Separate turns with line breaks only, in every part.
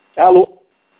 Alô?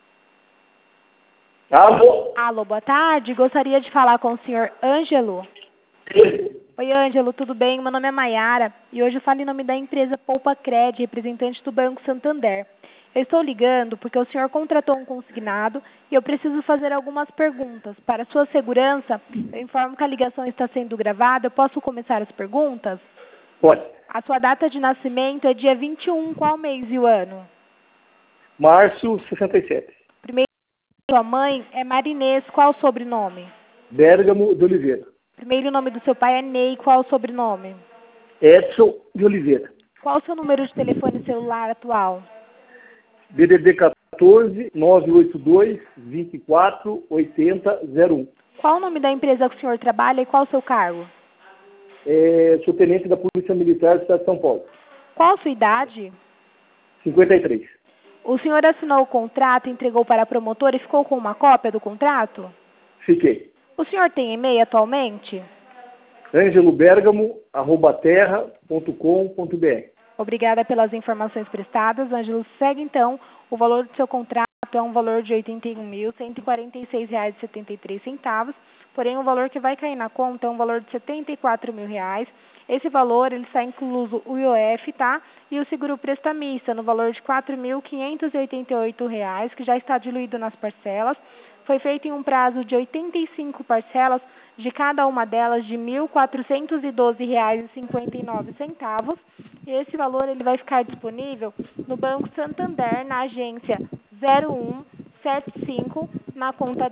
Alô?
Alô, boa tarde. Gostaria de falar com o senhor Ângelo.
Sim.
Oi, Ângelo, tudo bem? Meu nome é Maiara e hoje eu falo em nome da empresa Poupa Cred, representante do Banco Santander. Eu estou ligando porque o senhor contratou um consignado e eu preciso fazer algumas perguntas. Para sua segurança, eu informo que a ligação está sendo gravada. Eu posso começar as perguntas?
Pode.
A sua data de nascimento é dia 21, qual mês e o ano?
Março 67.
Primeiro, sua mãe é Marinês, qual o sobrenome?
Bérgamo de Oliveira.
Primeiro nome do seu pai é Ney, qual o sobrenome?
Edson de Oliveira.
Qual o seu número de telefone celular atual?
DDD 14 982 24 80 01.
Qual o nome da empresa que o senhor trabalha e qual o seu cargo?
Sou tenente da Polícia Militar do Estado de São Paulo.
Qual a sua idade?
53.
O senhor assinou o contrato, entregou para a promotora e ficou com uma cópia do contrato?
Fiquei.
O senhor tem e-mail atualmente?
angelobergamo@terra.com.br.
Obrigada pelas informações prestadas. Ângelo, segue então. O valor do seu contrato é um valor de R$ 81.146,73. Porém, o valor que vai cair na conta é um valor de R$ 74 mil. Esse valor ele está incluso o IOF, tá? E o seguro prestamista no valor de R$ 4.588, que já está diluído nas parcelas. Foi feito em um prazo de 85 parcelas, de cada uma delas de R$ 1.412,59. E esse valor ele vai ficar disponível no Banco Santander, na agência 0175, na conta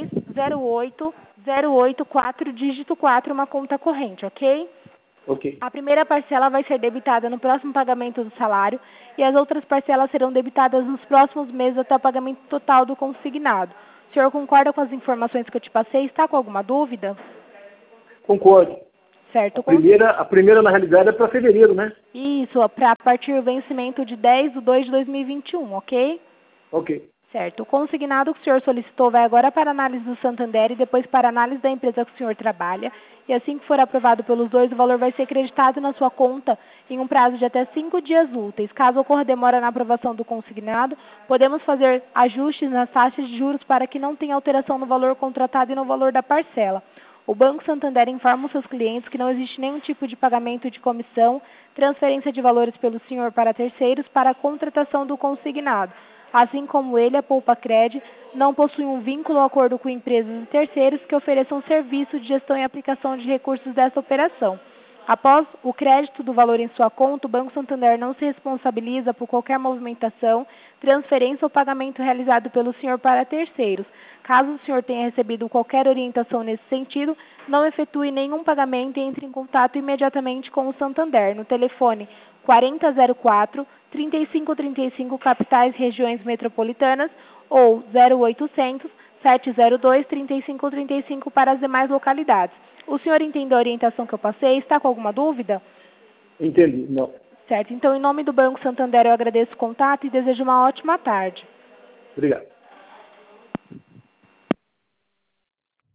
10080884, dígito 4, uma conta corrente, ok?
Ok.
A primeira parcela vai ser debitada no próximo pagamento do salário e as outras parcelas serão debitadas nos próximos meses até o pagamento total do consignado. O senhor concorda com as informações que eu te passei? Está com alguma dúvida?
Concordo.
Certo.
A primeira na realidade, é para fevereiro, né?
Isso, para a partir do vencimento de 10/2/2021, ok?
Ok.
Certo. O consignado que o senhor solicitou vai agora para a análise do Santander e depois para a análise da empresa que o senhor trabalha. E assim que for aprovado pelos dois, o valor vai ser creditado na sua conta em um prazo de até 5 dias úteis. Caso ocorra demora na aprovação do consignado, podemos fazer ajustes nas taxas de juros para que não tenha alteração no valor contratado e no valor da parcela. O Banco Santander informa os seus clientes que não existe nenhum tipo de pagamento de comissão, transferência de valores pelo senhor para terceiros para a contratação do consignado. Assim como ele, a Poupa Cred, não possui um vínculo ou acordo com empresas e terceiros que ofereçam serviço de gestão e aplicação de recursos dessa operação. Após o crédito do valor em sua conta, o Banco Santander não se responsabiliza por qualquer movimentação, transferência ou pagamento realizado pelo senhor para terceiros. Caso o senhor tenha recebido qualquer orientação nesse sentido, não efetue nenhum pagamento e entre em contato imediatamente com o Santander no telefone 4004-3535, capitais regiões metropolitanas, ou 0800 702 3535 para as demais localidades. O senhor entendeu a orientação que eu passei? Está com alguma dúvida?
Entendi. Não.
Certo. Então, em nome do Banco Santander, eu agradeço o contato e desejo uma ótima tarde.
Obrigado.